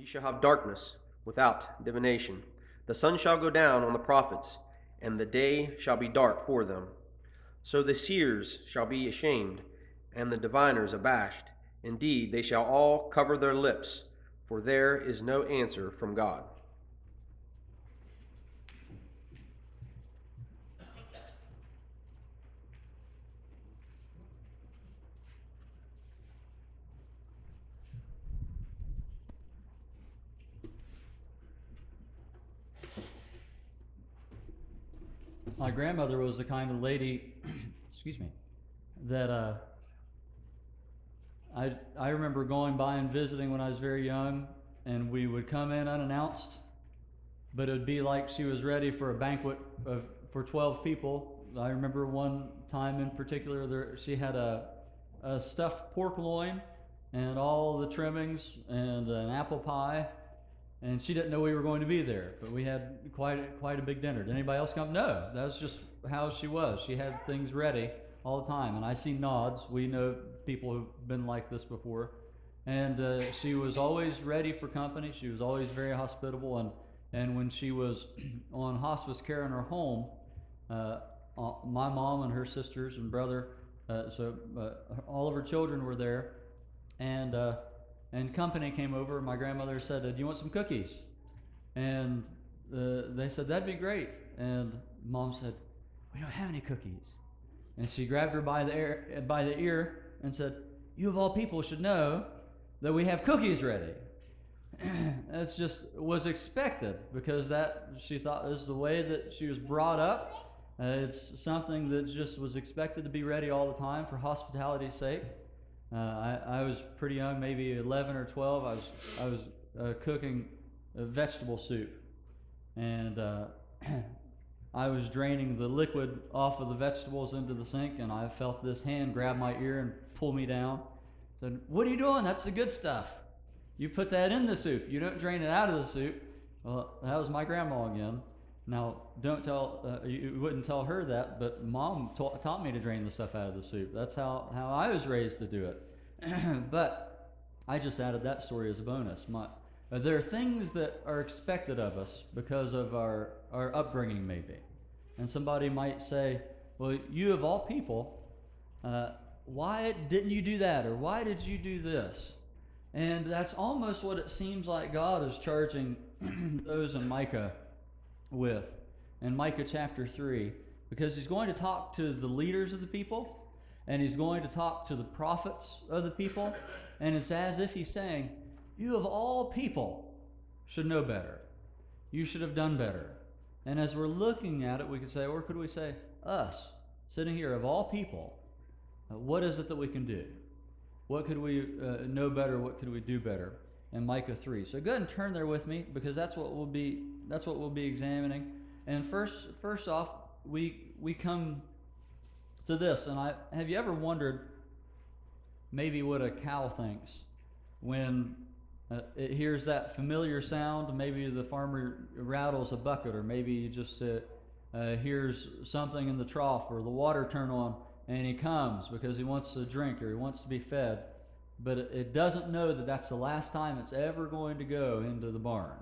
Ye shall have darkness without divination. The sun shall go down on the prophets, and the day shall be dark for them. So the seers shall be ashamed, and the diviners abashed. Indeed, they shall all cover their lips, for there is no answer from God. My grandmother was the kind of lady, excuse me, that I remember going by and visiting when I was very young, and we would come in unannounced, but it would be like she was ready for a banquet for 12 people. I remember one time in particular, she had a stuffed pork loin and all the trimmings and an apple pie. And she didn't know we were going to be there, but we had quite a big dinner. Did anybody else come? No, that was just how she was. She had things ready all the time, and I see nods. We know people who've been like this before. And she was always ready for company. She was always very hospitable, and when she was on hospice care in her home, my mom and her sisters and brother, all of her children were there, and company came over. My grandmother said, "Do you want some cookies?" And they said, "That'd be great." And Mom said, "We don't have any cookies." And she grabbed her by the ear and said, "You of all people should know that we have cookies ready." That's just was expected, because that she thought was the way that she was brought up. It's something that just was expected to be ready all the time for hospitality's sake. I was pretty young, maybe 11 or 12. I was cooking a vegetable soup, and I was draining the liquid off of the vegetables into the sink, and I felt this hand grab my ear and pull me down. Said, "What are you doing? That's the good stuff. You put that in the soup. You don't drain it out of the soup." Well, that was my grandma again. Now, don't tell, you wouldn't tell her that, but Mom taught me to drain the stuff out of the soup. That's how I was raised to do it. But I just added that story as a bonus. There are things that are expected of us because of our upbringing, maybe. And somebody might say, "Well, you of all people, why didn't you do that? Or why did you do this?" And that's almost what it seems like God is charging those in Micah with, in Micah chapter 3, because he's going to talk to the leaders of the people, and he's going to talk to the prophets of the people, and it's as if he's saying, "You of all people should know better. You should have done better." And as we're looking at it, we could say, or could we say, us, sitting here, of all people, what is it that we can do? What could we know better? What could we do better? In Micah 3. So go ahead and turn there with me, because that's what we'll be examining. And first off, we come to this. And have you ever wondered maybe what a cow thinks when it hears that familiar sound? Maybe the farmer rattles a bucket, or maybe he just hears something in the trough, or the water turn on, and he comes because he wants to drink or he wants to be fed. But it doesn't know that that's the last time it's ever going to go into the barn.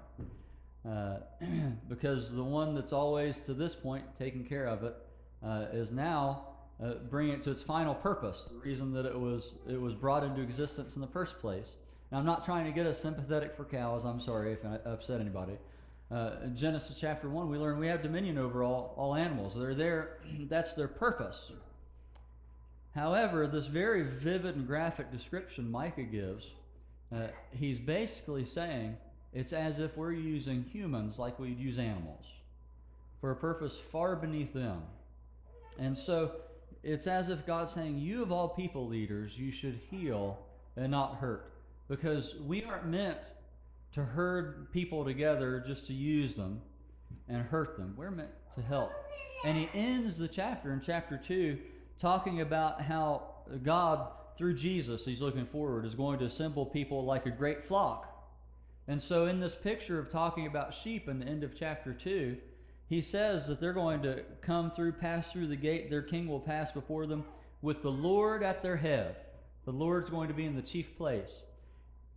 Because the one that's always, to this point, taking care of it, is now bringing it to its final purpose, the reason that it was brought into existence in the first place. Now, I'm not trying to get us sympathetic for cows. I'm sorry if I upset anybody. In Genesis chapter 1, we learn we have dominion over all animals. They're there, that's their purpose. However, this very vivid and graphic description Micah gives, he's basically saying it's as if we're using humans like we'd use animals for a purpose far beneath them. And so it's as if God's saying, "You of all people, leaders, you should heal and not hurt." Because we aren't meant to herd people together just to use them and hurt them. We're meant to help. And he ends the chapter in chapter 2 talking about how God, through Jesus, he's looking forward, is going to assemble people like a great flock. And so in this picture of talking about sheep in the end of chapter 2, he says that they're going to pass through the gate, their king will pass before them with the Lord at their head. The Lord's going to be in the chief place.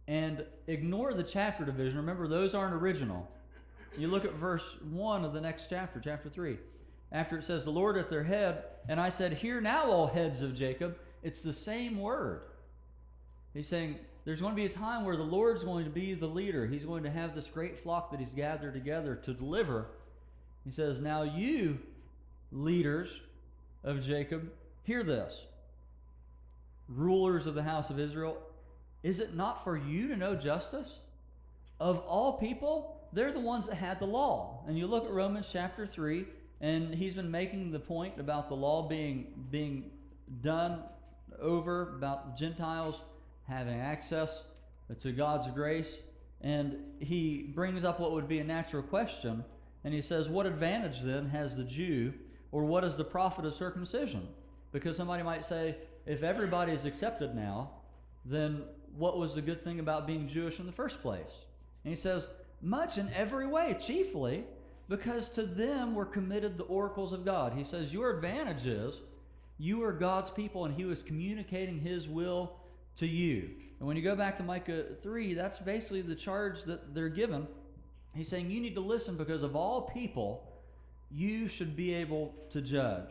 and ignore the chapter division. Remember, those aren't original. You look at verse 1 of the next chapter, chapter 3. After it says, the Lord at their head, and I said, hear now, all heads of Jacob. It's the same word. He's saying there's going to be a time where the Lord's going to be the leader. He's going to have this great flock that he's gathered together to deliver. He says, now you, leaders of Jacob, hear this. Rulers of the house of Israel, is it not for you to know justice? Of all people, they're the ones that had the law. And you look at Romans chapter 3, and he's been making the point about the law being done over, about the Gentiles having access to God's grace. And he brings up what would be a natural question, and he says, what advantage then has the Jew, or what is the profit of circumcision? Because somebody might say, if everybody is accepted now, then what was the good thing about being Jewish in the first place? And he says, much in every way, chiefly because to them were committed the oracles of God. He says, your advantage is you are God's people, and he was communicating his will to you. And when you go back to Micah 3, that's basically the charge that they're given. He's saying you need to listen because of all people, you should be able to judge.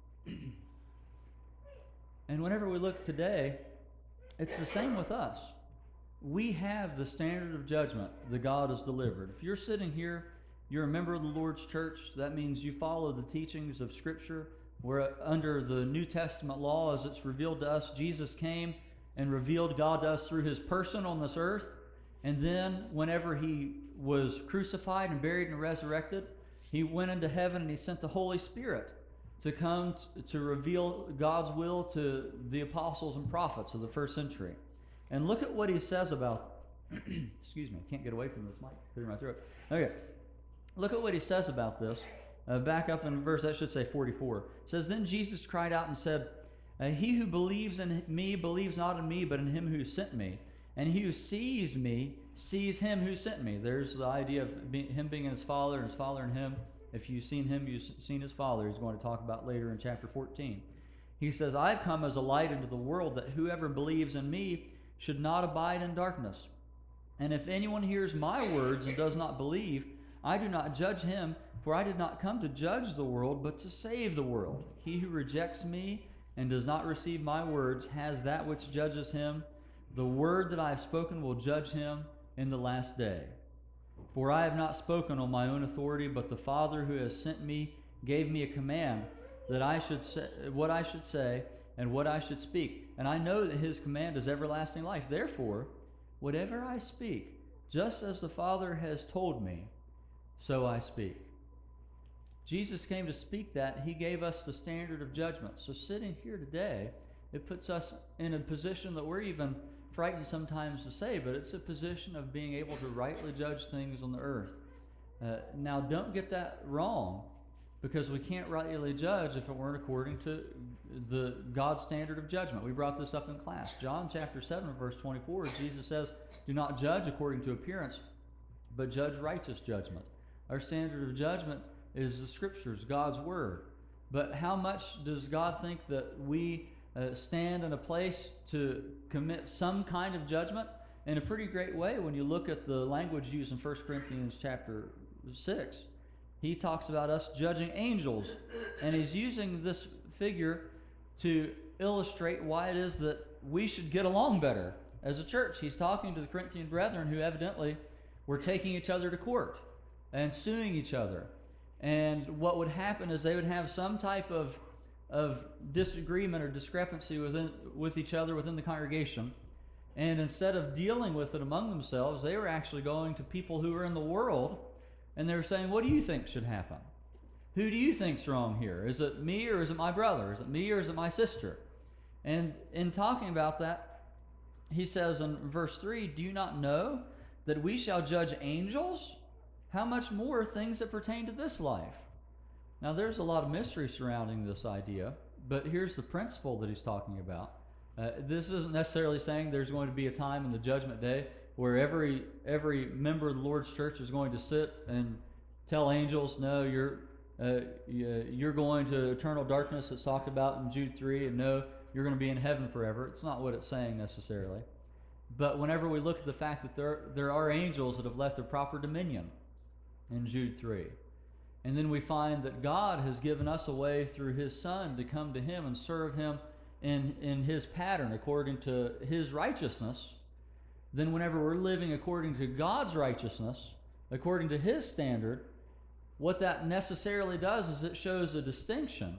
And whenever we look today, it's the same with us. We have the standard of judgment that God has delivered. If you're sitting here, you're a member of the Lord's church, that means you follow the teachings of Scripture. We're under the New Testament law as it's revealed to us. Jesus came and revealed God to us through his person on this earth. And then whenever he was crucified and buried and resurrected, he went into heaven and he sent the Holy Spirit to come to reveal God's will to the apostles and prophets of the first century. And look at what he says about, excuse me, I can't get away from this mic, clear my throat. Okay, look at what he says about this. Back up in verse, that should say 44. It says, then Jesus cried out and said, he who believes in me believes not in me, but in him who sent me. And he who sees me sees him who sent me. There's the idea of him being in his Father and his Father in him. If you've seen him, you've seen his Father. He's going to talk about later in chapter 14. He says, I've come as a light into the world, that whoever believes in me should not abide in darkness. And if anyone hears my words and does not believe, I do not judge him, for I did not come to judge the world, but to save the world. He who rejects me and does not receive my words has that which judges him. The word that I have spoken will judge him in the last day. For I have not spoken on my own authority, but the Father who has sent me gave me a command that I should say what I should say and what I should speak. And I know that his command is everlasting life. Therefore, whatever I speak, just as the Father has told me, so I speak. Jesus came to speak that. He gave us the standard of judgment. So sitting here today, it puts us in a position that we're even frightened sometimes to say, but it's a position of being able to rightly judge things on the earth. Now, don't get that wrong, because we can't rightly judge if it weren't according to the God's standard of judgment. We brought this up in class. John chapter 7, verse 24, Jesus says, do not judge according to appearance, but judge righteous judgment. Our standard of judgment is the Scriptures, God's Word. But how much does God think that we stand in a place to commit some kind of judgment? In a pretty great way when you look at the language used in 1 Corinthians chapter 6. He talks about us judging angels, and he's using this figure to illustrate why it is that we should get along better as a church. He's talking to the Corinthian brethren who evidently were taking each other to court and suing each other. And what would happen is they would have some type of disagreement or discrepancy with each other within the congregation. And instead of dealing with it among themselves, they were actually going to people who were in the world, and they were saying, what do you think should happen? Who do you think's wrong here? Is it me or is it my brother? Is it me or is it my sister? And in talking about that, he says in verse 3, do you not know that we shall judge angels? How much more things that pertain to this life? Now, there's a lot of mystery surrounding this idea, but here's the principle that he's talking about. This isn't necessarily saying there's going to be a time in the judgment day where every member of the Lord's church is going to sit and tell angels, no, you're going to eternal darkness that's talked about in Jude 3, and no, you're going to be in heaven forever. It's not what it's saying necessarily. But whenever we look at the fact that there are angels that have left their proper dominion in Jude 3, and then we find that God has given us a way through His Son to come to Him and serve Him in His pattern according to His righteousness, then whenever we're living according to God's righteousness, according to His standard, what that necessarily does is it shows a distinction,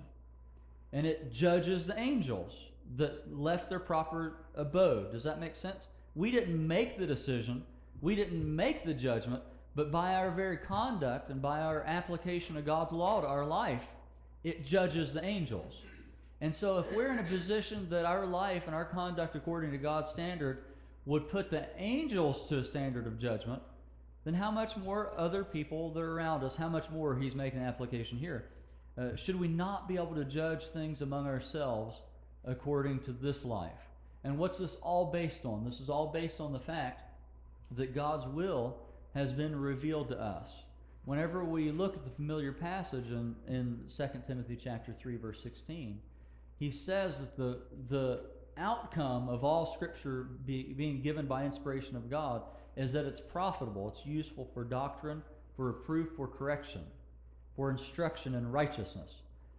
and it judges the angels that left their proper abode. Does that make sense? We didn't make the decision, we didn't make the judgment, but by our very conduct and by our application of God's law to our life, it judges the angels. And so if we're in a position that our life and our conduct according to God's standard would put the angels to a standard of judgment, then how much more other people that are around us, how much more He's making an application here. Should we not be able to judge things among ourselves according to this life? And what's this all based on? This is all based on the fact that God's will has been revealed to us. Whenever we look at the familiar passage in 2 Timothy chapter 3, verse 16, he says that the outcome of all Scripture being given by inspiration of God is that it's profitable, it's useful for doctrine, for reproof, for correction, for instruction in righteousness.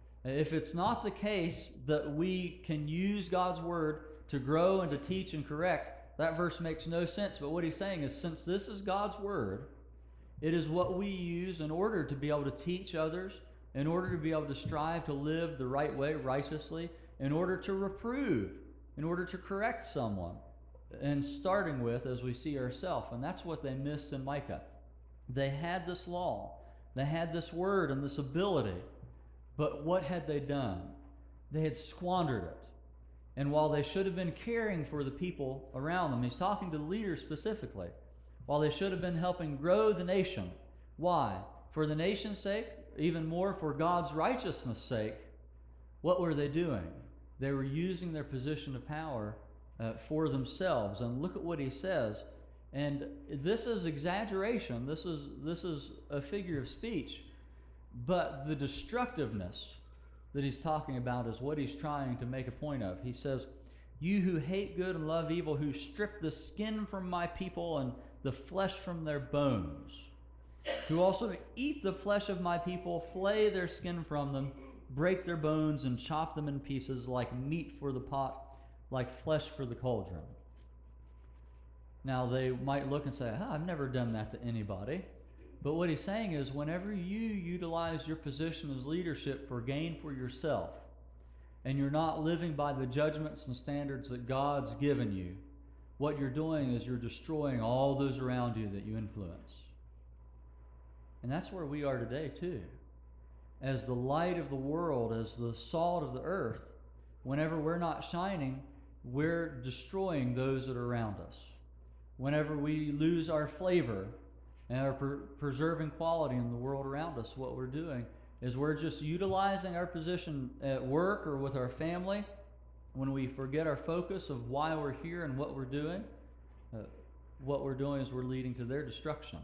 If it's not the case that we can use God's Word to grow and to teach and correct, that verse makes no sense. But what he's saying is, since this is God's Word, it is what we use in order to be able to teach others, in order to be able to strive to live the right way righteously, in order to reprove, in order to correct someone, and starting with, as we see ourselves. And that's what they missed in Micah. They had this law, they had this word and this ability, but what had they done? They had squandered it. And while they should have been caring for the people around them, he's talking to the leaders specifically, while they should have been helping grow the nation. Why? For the nation's sake, even more for God's righteousness' sake. What were they doing? They were using their position of power for themselves. And look at what he says. And this is exaggeration. This is a figure of speech. But the destructiveness that he's talking about is what he's trying to make a point of. He says, "You who hate good and love evil, who strip the skin from my people and the flesh from their bones, who also eat the flesh of my people, flay their skin from them, break their bones and chop them in pieces like meat for the pot, like flesh for the cauldron." Now they might look and say, I've never done that to anybody. But what he's saying is, whenever you utilize your position as leadership for gain for yourself, and you're not living by the judgments and standards that God's given you, what you're doing is you're destroying all those around you that you influence. And that's where we are today too. As the light of the world, as the salt of the earth, whenever we're not shining, we're destroying those that are around us. Whenever we lose our flavor and our preserving quality in the world around us, what we're doing is we're just utilizing our position at work or with our family. When we forget our focus of why we're here and what we're doing is we're leading to their destruction.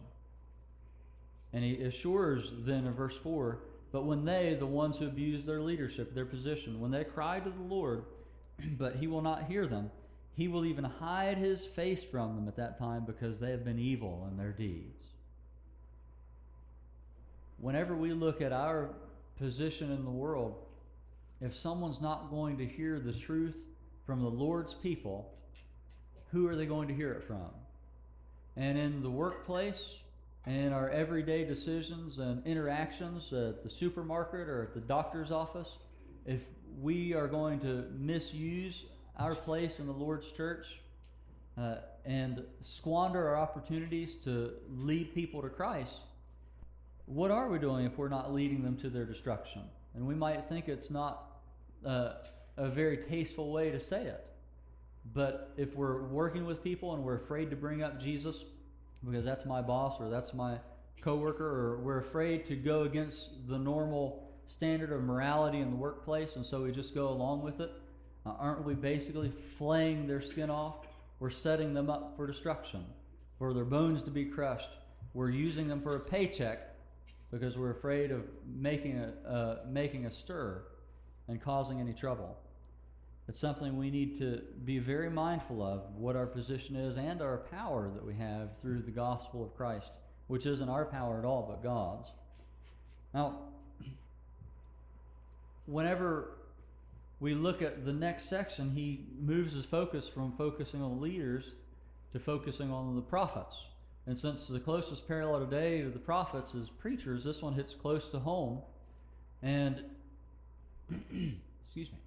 And he assures then in verse 4, "But when they, the ones who abuse their leadership, their position, when they cry to the Lord, but he will not hear them, he will even hide his face from them at that time because they have been evil in their deeds." Whenever we look at our position in the world, if someone's not going to hear the truth from the Lord's people, who are they going to hear it from? And in the workplace, and in our everyday decisions and interactions at the supermarket or at the doctor's office, if we are going to misuse our place in the Lord's church and squander our opportunities to lead people to Christ, what are we doing if we're not leading them to their destruction? And we might think it's not a very tasteful way to say it, but if we're working with people and we're afraid to bring up Jesus because that's my boss or that's my coworker, or we're afraid to go against the normal standard of morality in the workplace, and so we just go along with it, aren't we basically flaying their skin off? We're setting them up for destruction, for their bones to be crushed. We're using them for a paycheck because we're afraid of making a stir and causing any trouble. It's something we need to be very mindful of, what our position is and our power that we have through the gospel of Christ, which isn't our power at all, but God's. Now, whenever we look at the next section, he moves his focus from focusing on the leaders to focusing on the prophets. And since the closest parallel today to the prophets is preachers, this one hits close to home. And, excuse me.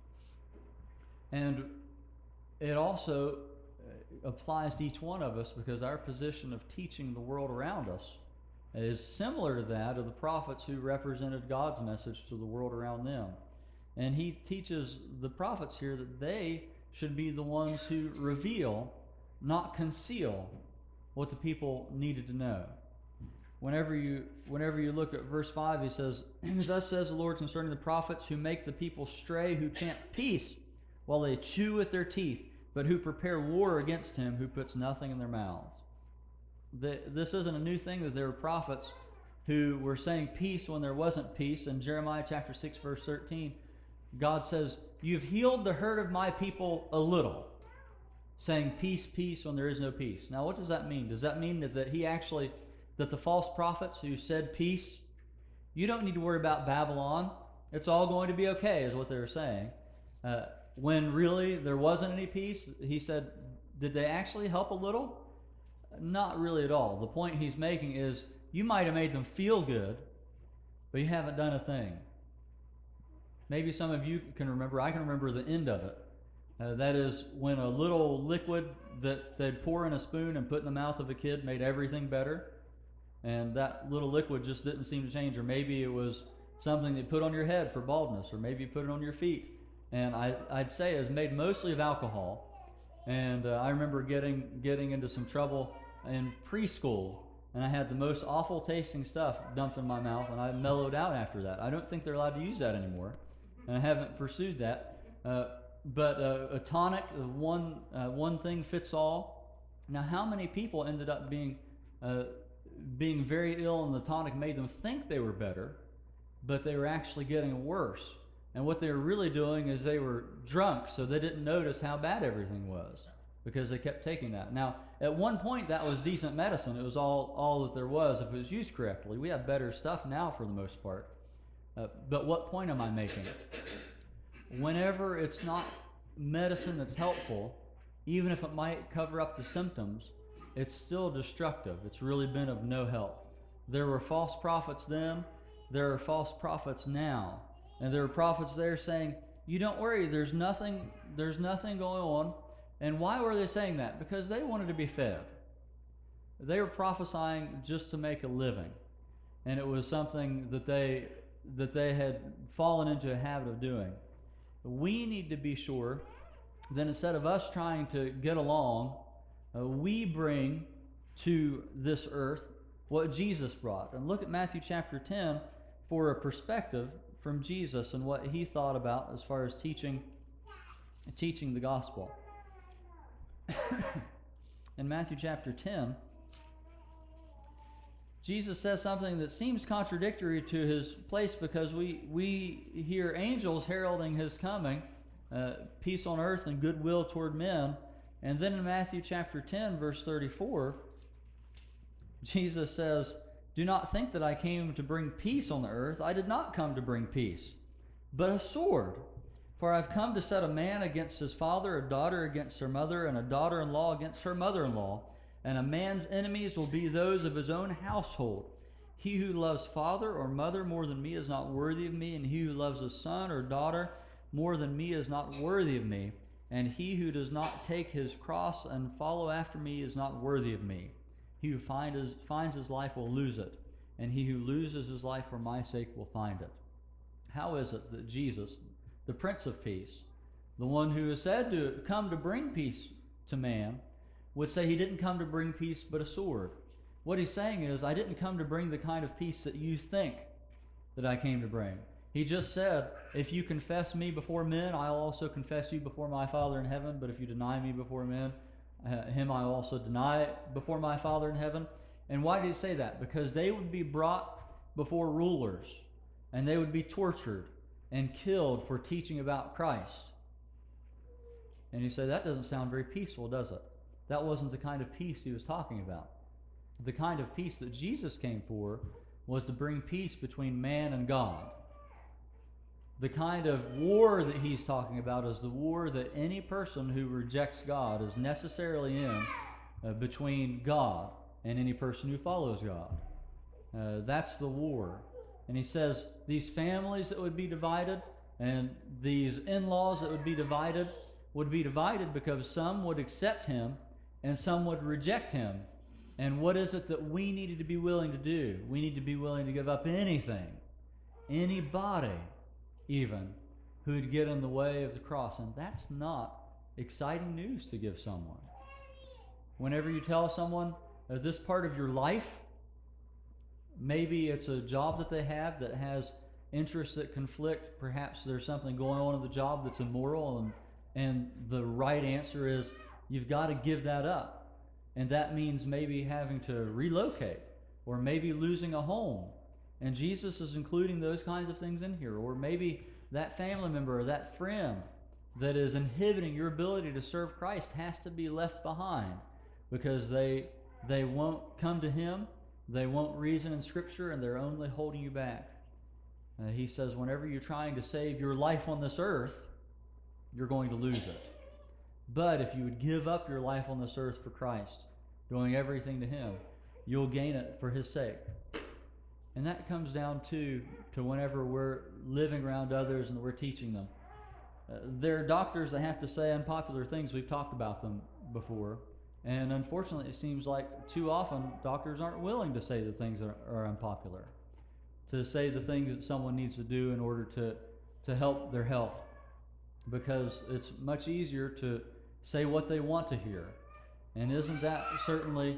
And it also applies to each one of us, because our position of teaching the world around us is similar to that of the prophets who represented God's message to the world around them. And he teaches the prophets here that they should be the ones who reveal, not conceal, what the people needed to know. Whenever you look at verse 5, he says, "Thus says the Lord concerning the prophets who make the people stray, who chant peace while they chew with their teeth, but who prepare war against him who puts nothing in their mouths." This isn't a new thing, that there were prophets who were saying peace when there wasn't peace. In Jeremiah chapter 6, verse 13, God says, "You've healed the hurt of my people a little," saying peace, peace when there is no peace. Now, what does that mean? Does that mean that the false prophets who said peace, you don't need to worry about Babylon, it's all going to be okay, is what they were saying, when really there wasn't any peace? He said, did they actually help a little? Not really at all. The point he's making is, you might have made them feel good, but you haven't done a thing. Maybe some of you can remember, I can remember the end of it. That is when a little liquid that they'd pour in a spoon and put in the mouth of a kid made everything better. And that little liquid just didn't seem to change. Or maybe it was something they put on your head for baldness, or maybe you put it on your feet. And I'd say it was made mostly of alcohol. And I remember getting into some trouble in preschool, and I had the most awful tasting stuff dumped in my mouth, and I mellowed out after that. I don't think they're allowed to use that anymore, and I haven't pursued that. But a tonic, one thing fits all. Now, how many people ended up being very ill, and the tonic made them think they were better, but they were actually getting worse? And what they were really doing is they were drunk, so they didn't notice how bad everything was, because they kept taking that. Now, at one point, that was decent medicine. It was all that there was if it was used correctly. We have better stuff now for the most part. But what point am I making? Whenever it's not medicine that's helpful, even if it might cover up the symptoms, it's still destructive. It's really been of no help. There were false prophets then. There are false prophets now. And there were prophets there saying, you don't worry, there's nothing going on. And why were they saying that? Because they wanted to be fed. They were prophesying just to make a living. And it was something that they had fallen into a habit of doing. We need to be sure that instead of us trying to get along, we bring to this earth what Jesus brought. And look at Matthew chapter 10 for a perspective from Jesus and what he thought about as far as teaching the gospel. In Matthew chapter 10, Jesus says something that seems contradictory to his place, because we hear angels heralding his coming, peace on earth and goodwill toward men. And then in Matthew chapter 10, verse 34, Jesus says, "Do not think that I came to bring peace on the earth. I did not come to bring peace, but a sword. For I've come to set a man against his father, a daughter against her mother, and a daughter-in-law against her mother-in-law. And a man's enemies will be those of his own household. He who loves father or mother more than me is not worthy of me, and he who loves a son or daughter more than me is not worthy of me. And he who does not take his cross and follow after me is not worthy of me. He who finds his life will lose it, and he who loses his life for my sake will find it." How is it that Jesus, the Prince of Peace, the one who is said to come to bring peace to man, would say he didn't come to bring peace but a sword? What he's saying is, I didn't come to bring the kind of peace that you think that I came to bring. He just said, if you confess me before men, I'll also confess you before my Father in heaven. But if you deny me before men, him I will also deny before my Father in heaven. And why did he say that? Because they would be brought before rulers, and they would be tortured and killed for teaching about Christ. And you say, that doesn't sound very peaceful, does it? That wasn't the kind of peace he was talking about. The kind of peace that Jesus came for was to bring peace between man and God. The kind of war that he's talking about is the war that any person who rejects God is necessarily in between God and any person who follows God. That's the war. And he says these families that would be divided and these in-laws that would be divided because some would accept him and some would reject him. And what is it that we needed to be willing to do? We need to be willing to give up anything, anybody even, who would get in the way of the cross. And that's not exciting news to give someone. Whenever you tell someone this part of your life, maybe it's a job that they have that has interests that conflict. Perhaps there's something going on in the job that's immoral, and the right answer is you've got to give that up. And that means maybe having to relocate, or maybe losing a home. And Jesus is including those kinds of things in here. Or maybe that family member or that friend that is inhibiting your ability to serve Christ has to be left behind because they won't come to him, they won't reason in Scripture, and they're only holding you back. He says whenever you're trying to save your life on this earth, you're going to lose it. But if you would give up your life on this earth for Christ, doing everything to him, you'll gain it for his sake. And that comes down to whenever we're living around others and we're teaching them. There are doctors that have to say unpopular things. We've talked about them before. And unfortunately, it seems like too often doctors aren't willing to say the things that are unpopular, to say the things that someone needs to do in order to help their health. Because it's much easier to say what they want to hear. And isn't that certainly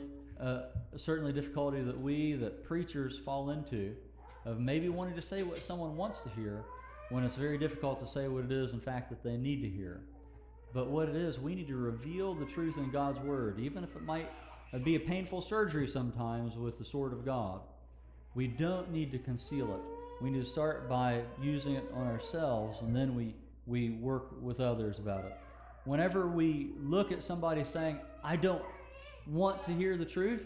difficulty that preachers fall into, of maybe wanting to say what someone wants to hear when it's very difficult to say what it is in fact that they need to hear. But what it is, we need to reveal the truth in God's Word, even if it might be a painful surgery sometimes with the sword of God. We don't need to conceal it. We need to start by using it on ourselves, and then we work with others about it. Whenever we look at somebody saying, I don't want to hear the truth,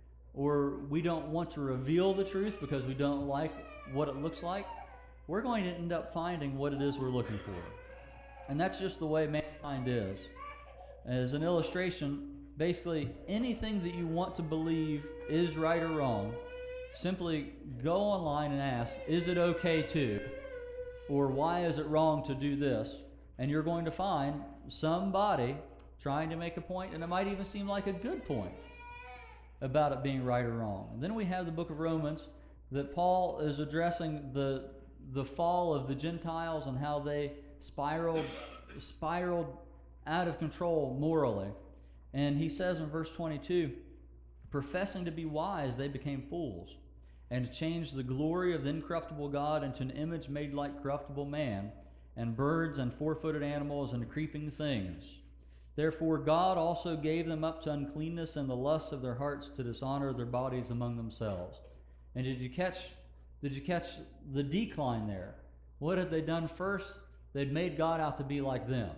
or we don't want to reveal the truth because we don't like what it looks like, we're going to end up finding what it is we're looking for. And that's just the way mankind is. As an illustration, basically anything that you want to believe is right or wrong, simply go online and ask, is it okay to? Or why is it wrong to do this? And you're going to find somebody trying to make a point, and it might even seem like a good point about it being right or wrong. And then we have the book of Romans that Paul is addressing the fall of the Gentiles and how they spiraled out of control morally. And he says in verse 22, professing to be wise, they became fools, and changed the glory of the incorruptible God into an image made like corruptible man, and birds and four-footed animals and creeping things. Therefore God also gave them up to uncleanness and the lusts of their hearts to dishonor their bodies among themselves. And did you catch the decline there? What had they done first? They'd made God out to be like them.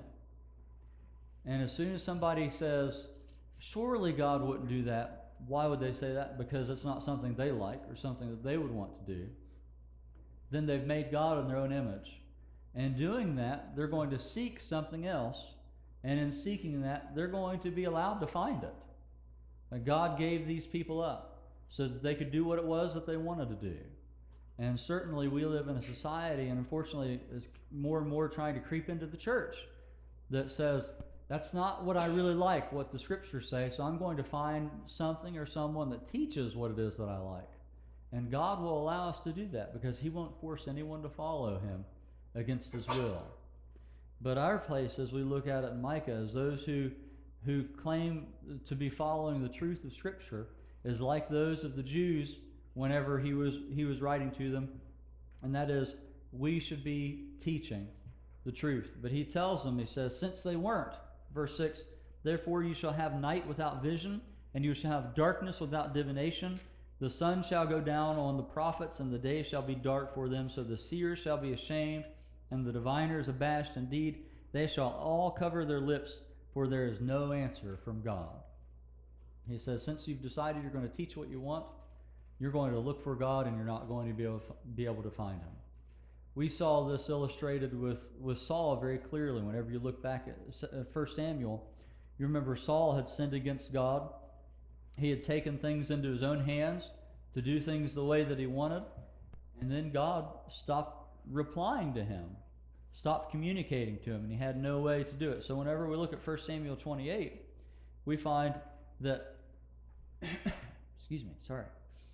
And as soon as somebody says, surely God wouldn't do that, why would they say that? Because it's not something they like or something that they would want to do. Then they've made God in their own image. And doing that, they're going to seek something else. And in seeking that, they're going to be allowed to find it. And God gave these people up so that they could do what it was that they wanted to do. And certainly we live in a society, and unfortunately is more and more trying to creep into the church, that says, that's not what I really like, what the Scriptures say, so I'm going to find something or someone that teaches what it is that I like. And God will allow us to do that because He won't force anyone to follow Him against His will. But our place, as we look at it in Micah, is those who claim to be following the truth of Scripture, is like those of the Jews whenever he was writing to them, and that is, we should be teaching the truth. But he tells them, he says, since they weren't, verse 6, therefore you shall have night without vision, and you shall have darkness without divination. The sun shall go down on the prophets, and the day shall be dark for them. So the seers shall be ashamed, and the diviners abashed indeed. They shall all cover their lips, for there is no answer from God. He says, since you've decided you're going to teach what you want, you're going to look for God, and you're not going to be able to find him. We saw this illustrated with Saul very clearly. Whenever you look back at 1 Samuel, you remember Saul had sinned against God. He had taken things into his own hands to do things the way that he wanted, and then God stopped replying to him, stopped communicating to him, and he had no way to do it. So whenever we look at 1 Samuel 28, we find that, excuse me, sorry.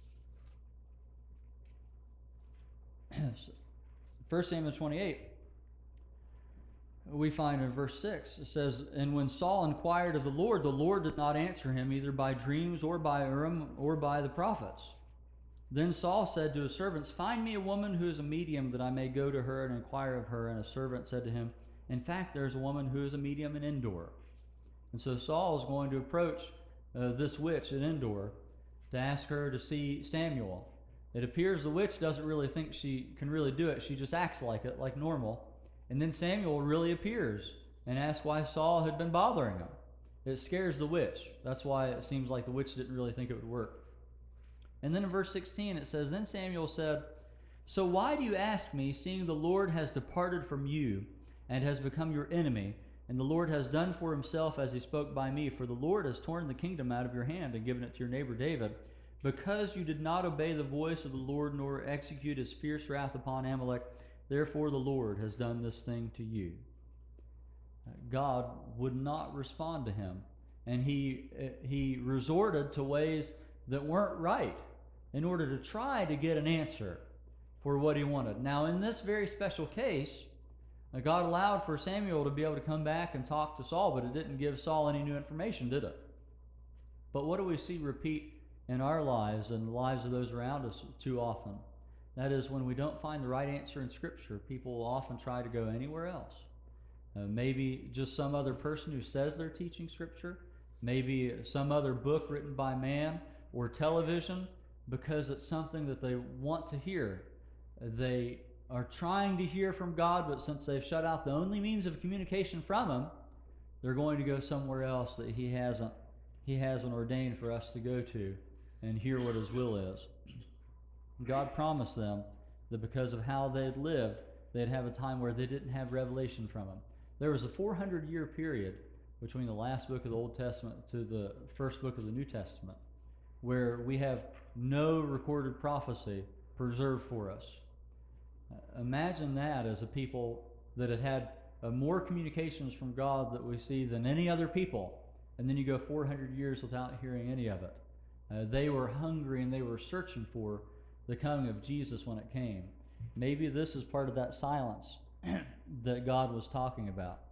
1 Samuel 28, we find in verse 6, it says, and when Saul inquired of the Lord did not answer him either by dreams or by Urim or by the prophets. Then Saul said to his servants, find me a woman who is a medium, that I may go to her and inquire of her. And a servant said to him, in fact, there is a woman who is a medium in Endor. And so Saul is going to approach this witch at Endor to ask her to see Samuel. It appears the witch doesn't really think she can really do it. She just acts like it, like normal. And then Samuel really appears and asks why Saul had been bothering him. It scares the witch. That's why it seems like the witch didn't really think it would work. And then in verse 16 it says, then Samuel said, so why do you ask me, seeing the Lord has departed from you and has become your enemy, and the Lord has done for himself as he spoke by me? For the Lord has torn the kingdom out of your hand and given it to your neighbor David, because you did not obey the voice of the Lord, nor execute his fierce wrath upon Amalek. Therefore the Lord has done this thing to you. God would not respond to him, and he resorted to ways that weren't right in order to try to get an answer for what he wanted. Now, in this very special case, God allowed for Samuel to be able to come back and talk to Saul, but it didn't give Saul any new information, did it? But what do we see repeat in our lives and the lives of those around us too often? That is, when we don't find the right answer in Scripture, people will often try to go anywhere else. Maybe just some other person who says they're teaching Scripture, maybe some other book written by man, or television, because it's something that they want to hear. They are trying to hear from God, but since they've shut out the only means of communication from him, they're going to go somewhere else that he hasn't ordained for us to go to and hear what his will is. God promised them that because of how they'd lived, they'd have a time where they didn't have revelation from him. There was a 400-year period between the last book of the Old Testament to the first book of the New Testament, where we have no recorded prophecy preserved for us. Imagine that as a people that had more communications from God that we see than any other people, and then you go 400 years without hearing any of it. They were hungry and they were searching for the coming of Jesus when it came. Maybe this is part of that silence that God was talking about.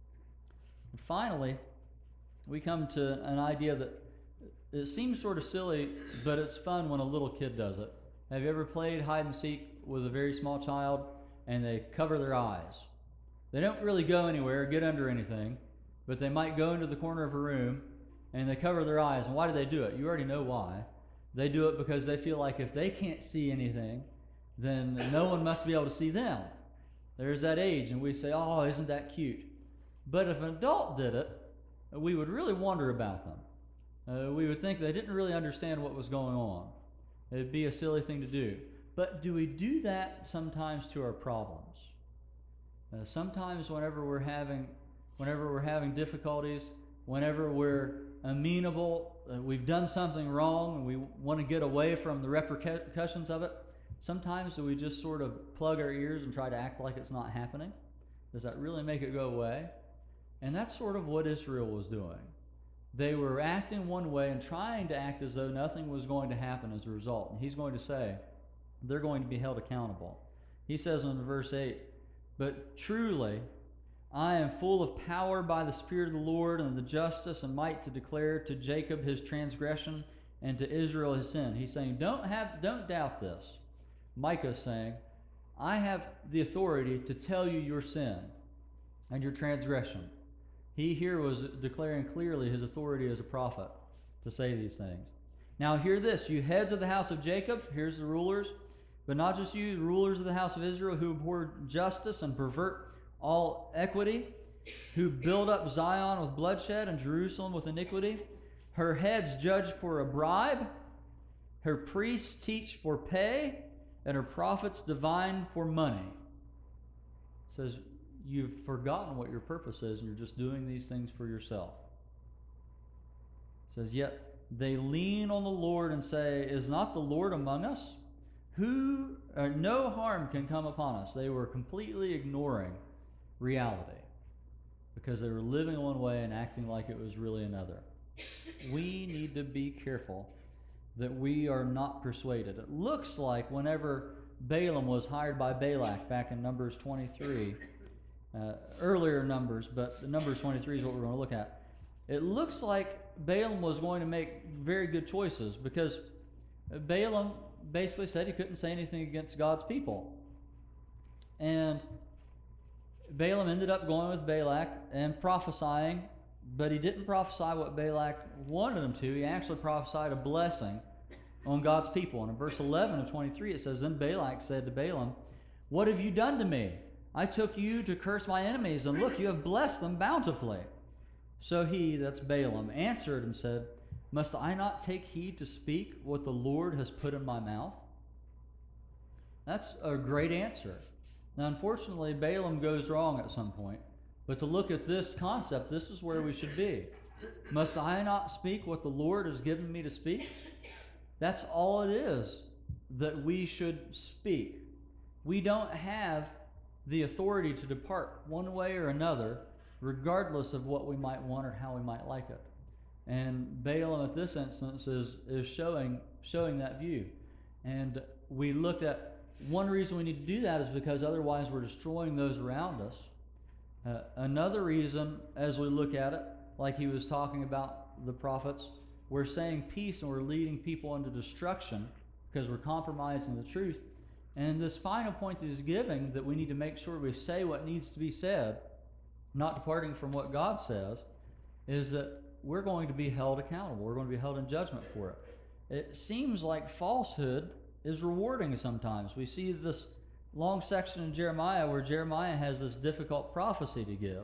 And finally, we come to an idea that it seems sort of silly, but it's fun when a little kid does it. Have you ever played hide and seek with a very small child and they cover their eyes? They don't really go anywhere, get under anything, but they might go into the corner of a room and they cover their eyes. And why do they do it? You already know why. They do it because they feel like if they can't see anything, then no one must be able to see them. There's that age, and we say, oh, isn't that cute? But if an adult did it, we would really wonder about them. We would think they didn't really understand what was going on. It'd be a silly thing to do. But do we do that sometimes to our problems? Sometimes whenever we're having difficulties, whenever we're amenable, we've done something wrong and we want to get away from the repercussions of it, sometimes do we just sort of plug our ears and try to act like it's not happening? Does that really make it go away? And that's sort of what Israel was doing. They were acting one way and trying to act as though nothing was going to happen as a result. And he's going to say they're going to be held accountable. He says in verse 8, but truly I am full of power by the Spirit of the Lord, and the justice and might to declare to Jacob his transgression and to Israel his sin. He's saying, don't doubt this. Micah's saying, I have the authority to tell you your sin and your transgression. He here was declaring clearly his authority as a prophet to say these things. Now hear this, you heads of the house of Jacob, here's the rulers, but not just you, the rulers of the house of Israel who abhor justice and pervert all equity. who build up Zion with bloodshed and Jerusalem with iniquity. Her heads judge for a bribe, her priests teach for pay, and her prophets divine for money. It says, you've forgotten what your purpose is, and you're just doing these things for yourself. It says, yet they lean on the Lord and say, is not the Lord among us? No harm can come upon us. They were completely ignoring reality because they were living one way and acting like it was really another. We need to be careful that we are not persuaded. It looks like whenever Balaam was hired by Balak back in Numbers 23, earlier Numbers, but Numbers 23 is what we're going to look at. It looks like Balaam was going to make very good choices because Balaam basically said he couldn't say anything against God's people. And Balaam ended up going with Balak and prophesying, but he didn't prophesy what Balak wanted him to. He actually prophesied a blessing on God's people. And in verse 11 of 23 it says, then Balak said to Balaam, what have you done to me? I took you to curse my enemies, and look, you have blessed them bountifully. So he, that's Balaam, answered and said, must I not take heed to speak what the Lord has put in my mouth? That's a great answer. Now, unfortunately, Balaam goes wrong at some point. But to look at this concept, this is where we should be. Must I not speak what the Lord has given me to speak? That's all it is that we should speak. We don't have the authority to depart one way or another, regardless of what we might want or how we might like it. And Balaam at this instance is showing that view. And we looked at one reason we need to do that is because otherwise we're destroying those around us. Another reason, as we look at it, like he was talking about the prophets, we're saying peace and we're leading people into destruction because we're compromising the truth. And this final point that he's giving, that we need to make sure we say what needs to be said, not departing from what God says, is that we're going to be held accountable. We're going to be held in judgment for it. It seems like falsehood is rewarding sometimes. We see this long section in Jeremiah where Jeremiah has this difficult prophecy to give.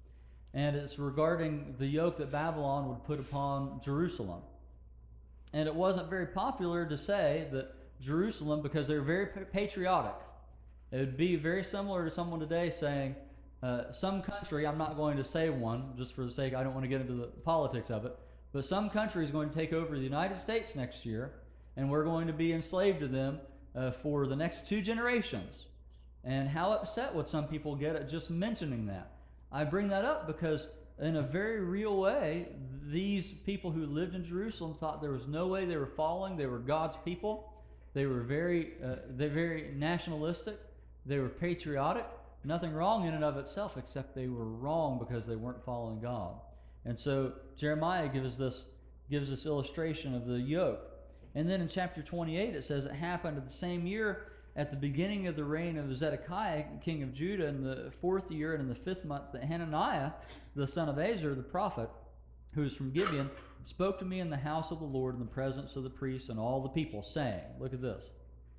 And it's regarding the yoke that Babylon would put upon Jerusalem. And it wasn't very popular to say that Jerusalem, because they're very patriotic. It would be very similar to someone today saying, some country, I'm not going to say one, just for the sake, I don't want to get into the politics of it, but some country is going to take over the United States next year, and we're going to be enslaved to them for the next 2 generations. And how upset would some people get at just mentioning that? I bring that up because in a very real way, these people who lived in Jerusalem thought there was no way they were following. They were God's people. They were they're very nationalistic. They were patriotic. Nothing wrong in and of itself, except they were wrong because they weren't following God. And so Jeremiah gives this illustration of the yoke. And then in chapter 28 it says it happened the same year at the beginning of the reign of Zedekiah, king of Judah, in the 4th year and in the 5th month, that Hananiah, the son of Azar, the prophet, who is from Gibeon, spoke to me in the house of the Lord in the presence of the priests and all the people, saying, look at this,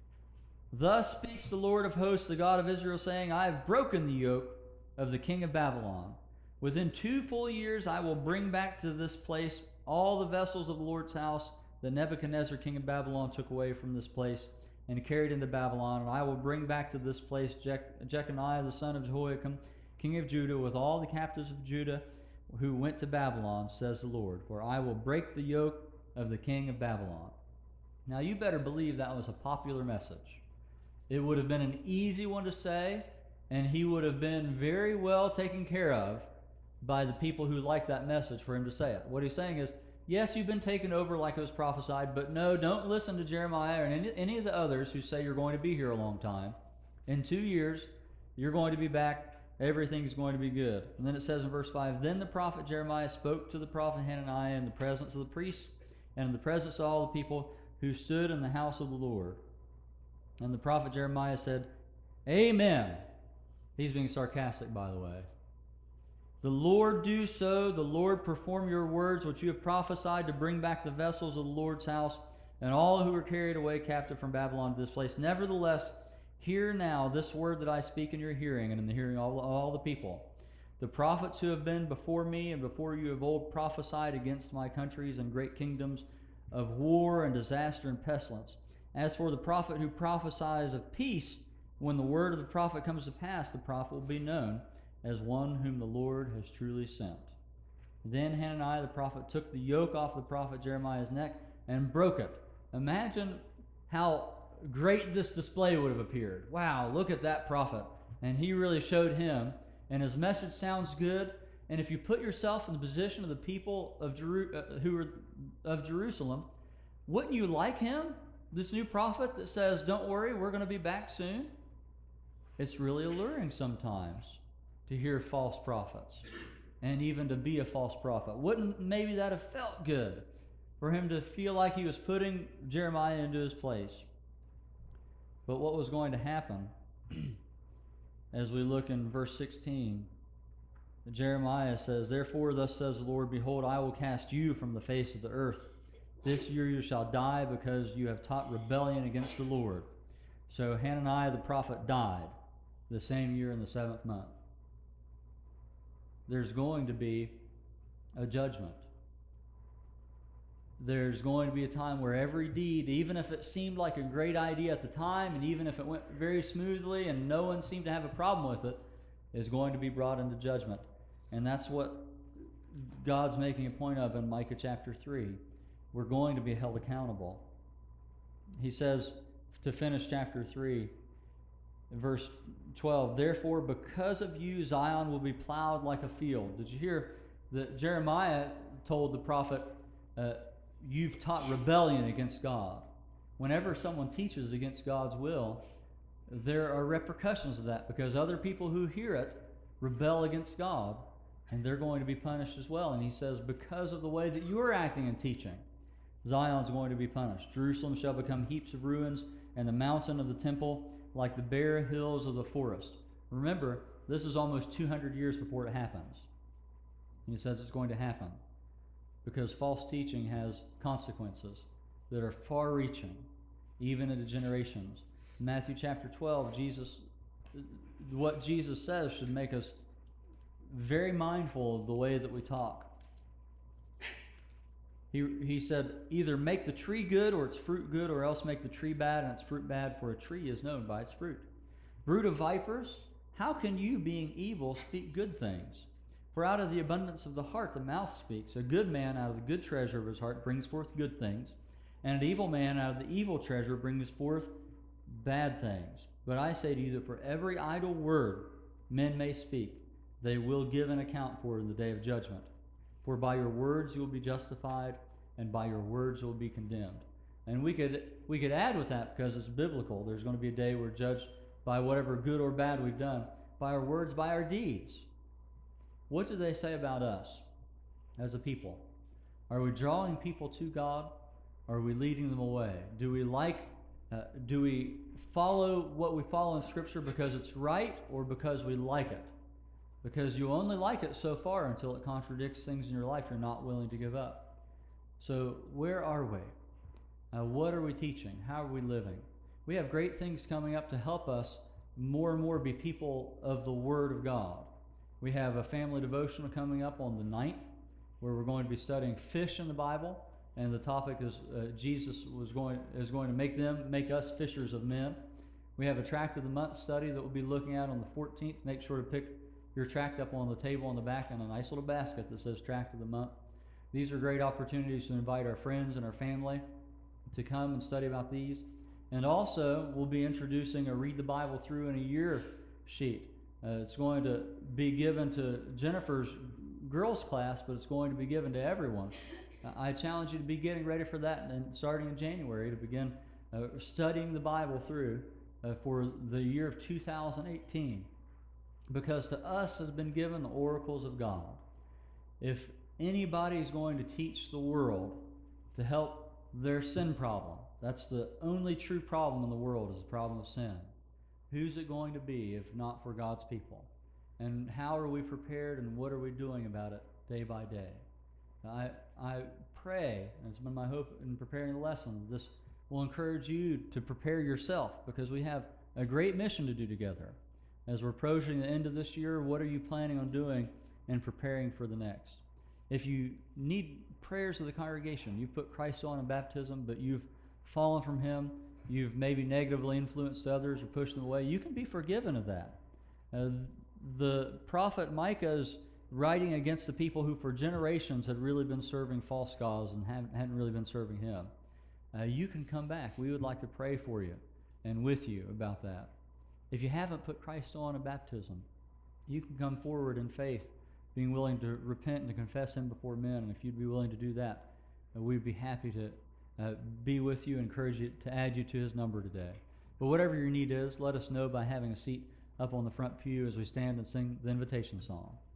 thus speaks the Lord of hosts, the God of Israel, saying, I have broken the yoke of the king of Babylon. Within 2 full years I will bring back to this place all the vessels of the Lord's house that Nebuchadnezzar, king of Babylon, took away from this place and carried into Babylon. And I will bring back to this place Jeconiah, the son of Jehoiakim, king of Judah, with all the captives of Judah who went to Babylon, says the Lord. For I will break the yoke of the king of Babylon. Now you better believe that was a popular message. It would have been an easy one to say, and he would have been very well taken care of by the people who liked that message for him to say it. What he's saying is, yes, you've been taken over like it was prophesied, but no, don't listen to Jeremiah or any of the others who say you're going to be here a long time. In 2 years, you're going to be back. Everything's going to be good. And then it says in verse 5, then the prophet Jeremiah spoke to the prophet Hananiah in the presence of the priests and in the presence of all the people who stood in the house of the Lord. And the prophet Jeremiah said, Amen. He's being sarcastic, by the way. The Lord do so, the Lord perform your words which you have prophesied to bring back the vessels of the Lord's house and all who were carried away captive from Babylon to this place. Nevertheless, hear now this word that I speak in your hearing and in the hearing of all the people. The prophets who have been before me and before you of old prophesied against my countries and great kingdoms of war and disaster and pestilence. As for the prophet who prophesies of peace, when the word of the prophet comes to pass, the prophet will be known as one whom the Lord has truly sent. Then Hananiah the prophet took the yoke off the prophet Jeremiah's neck and broke it. Imagine how great this display would have appeared. Wow, look at that prophet. And he really showed him, and his message sounds good. And if you put yourself in the position of the people of Jerusalem, wouldn't you like him? This new prophet that says, don't worry, we're going to be back soon. It's really alluring sometimes to hear false prophets and even to be a false prophet. Wouldn't maybe that have felt good for him to feel like he was putting Jeremiah into his place? But what was going to happen as we look in verse 16, Jeremiah says, therefore thus says the Lord, behold, I will cast you from the face of the earth. This year you shall die because you have taught rebellion against the Lord. So Hananiah the prophet died the same year in the 7th month. There's going to be a judgment. There's going to be a time where every deed, even if it seemed like a great idea at the time, and even if it went very smoothly and no one seemed to have a problem with it, is going to be brought into judgment. And that's what God's making a point of in Micah chapter 3. We're going to be held accountable. He says, to finish chapter 3, verse 12, therefore because of you Zion will be plowed like a field. Did you hear that Jeremiah told the prophet, you've taught rebellion against God? Whenever someone teaches against God's will, there are repercussions of that, because other people who hear it rebel against God, and they're going to be punished as well. And he says, because of the way that you're acting and teaching, Zion's going to be punished. Jerusalem shall become heaps of ruins, and the mountain of the temple like the bare hills of the forest. Remember, this is almost 200 years before it happens. And he says it's going to happen because false teaching has consequences that are far-reaching, even into generations. In Matthew chapter 12, what Jesus says should make us very mindful of the way that we talk. He said, either make the tree good or its fruit good, or else make the tree bad and its fruit bad, for a tree is known by its fruit. Brood of vipers, how can you, being evil, speak good things? For out of the abundance of the heart the mouth speaks. A good man out of the good treasure of his heart brings forth good things, and an evil man out of the evil treasure brings forth bad things. But I say to you that for every idle word men may speak, they will give an account for it in the day of judgment. For by your words you will be justified, and by your words you will be condemned. And we could add with that, because it's biblical. There's going to be a day we're judged by whatever good or bad we've done, by our words, by our deeds. What do they say about us as a people? Are we drawing people to God, or are we leading them away? Do we follow what we follow in Scripture because it's right, or because we like it? Because you only like it so far until it contradicts things in your life you're not willing to give up. So where are we? What are we teaching? How are we living? We have great things coming up to help us more and more be people of the Word of God. We have a family devotional coming up on the 9th, where we're going to be studying fish in the Bible, and the topic is Jesus is going to make us fishers of men. We have a Tract of the Month study that we'll be looking at on the 14th. Make sure to pick your tract up on the table on the back in a nice little basket that says Tract of the Month. These are great opportunities to invite our friends and our family to come and study about these. And also, we'll be introducing a Read the Bible Through in a Year sheet. It's going to be given to Jennifer's girls' class, but it's going to be given to everyone. I challenge you to be getting ready for that, and starting in January to begin studying the Bible through for the year of 2018. Because to us has been given the oracles of God. If anybody is going to teach the world to help their sin problem, that's the only true problem in the world, is the problem of sin. Who's it going to be if not for God's people? And how are we prepared, and what are we doing about it day by day? I pray, and it's been my hope in preparing the lesson, this will encourage you to prepare yourself, because we have a great mission to do together. As we're approaching the end of this year, what are you planning on doing and preparing for the next? If you need prayers of the congregation, you've put Christ on in baptism, but you've fallen from Him, you've maybe negatively influenced others or pushed them away, you can be forgiven of that. The prophet Micah is writing against the people who for generations had really been serving false gods and hadn't really been serving Him. You can come back. We would like to pray for you and with you about that. If you haven't put Christ on in baptism, you can come forward in faith, being willing to repent and to confess Him before men. And if you'd be willing to do that, we'd be happy to be with you, encourage you to add you to His number today. But whatever your need is, let us know by having a seat up on the front pew as we stand and sing the invitation song.